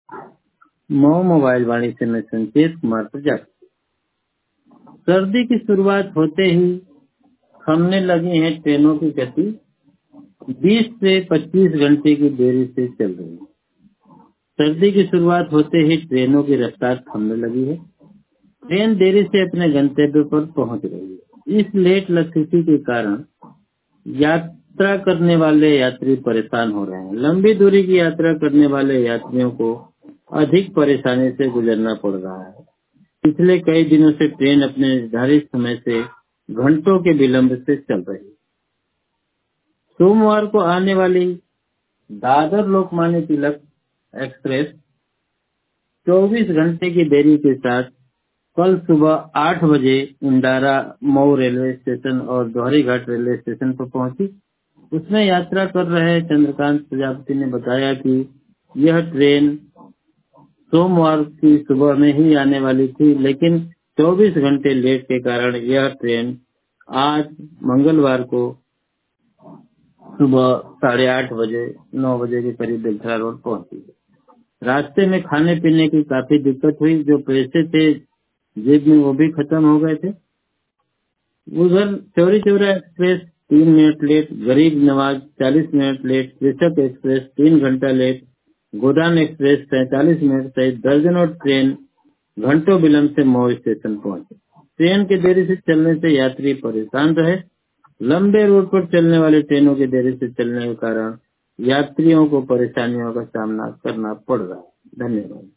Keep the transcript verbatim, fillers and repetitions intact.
Mau mobile वाणी से मैं संकेत कुमार प्रजापति। सर्दी की शुरुआत होते ही थमने लगी है ट्रेनों की गति, बीस से पच्चीस घंटे की देरी से चल रही है। सर्दी की शुरुआत होते ही ट्रेनों की रफ्तार थमने लगी है। ट्रेन देरी से अपने गंतव्य पर पहुंच रही है। इस लेट लतीफी के कारण यात्रा करने वाले यात्री परेशान हो रहे हैं। लंबी दूरी की यात्रा करने वाले यात्रियों को अधिक परेशानी से गुजरना पड़ रहा है। पिछले कई दिनों से ट्रेन अपने निर्धारित समय से घंटों के विलंब से चल रही है। सोमवार को आने वाली दादर लोकमान्य तिलक एक्सप्रेस चौबीस घंटे की देरी के साथ कल सुबह आठ बजे इंदारा मऊ रेलवे स्टेशन और दोहरी घाट रेलवे स्टेशन पर पहुंची। उसमें यात्रा कर रहे चंद्रकांत प्रजापति ने बताया कि यह ट्रेन सोमवार की सुबह में ही आने वाली थी, लेकिन चौबीस घंटे लेट के कारण यह ट्रेन आज मंगलवार को सुबह साढ़े आठ बजे नौ बजे के करीब बेलथरा रोड पहुंची। रास्ते में खाने पीने की काफी दिक्कत हुई। जो पैसे थे जेब में वो भी खत्म हो गए थे। उधर चौरी चौरा एक्सप्रेस तीन मिनट लेट, गरीब नवाज चालीस मिनट लेट, कृषक एक्सप्रेस तीन घंटा लेट, गोदान एक्सप्रेस सैंतालीस मिनट सहित दर्जनों ट्रेन घंटों विलंब से मऊ स्टेशन पहुंचे। ट्रेन के देरी से चलने से यात्री परेशान रहे। लंबे रूट पर चलने वाली ट्रेनों के देरी से चलने के कारण यात्रियों को परेशानियों का सामना करना पड़ रहा है। धन्यवाद।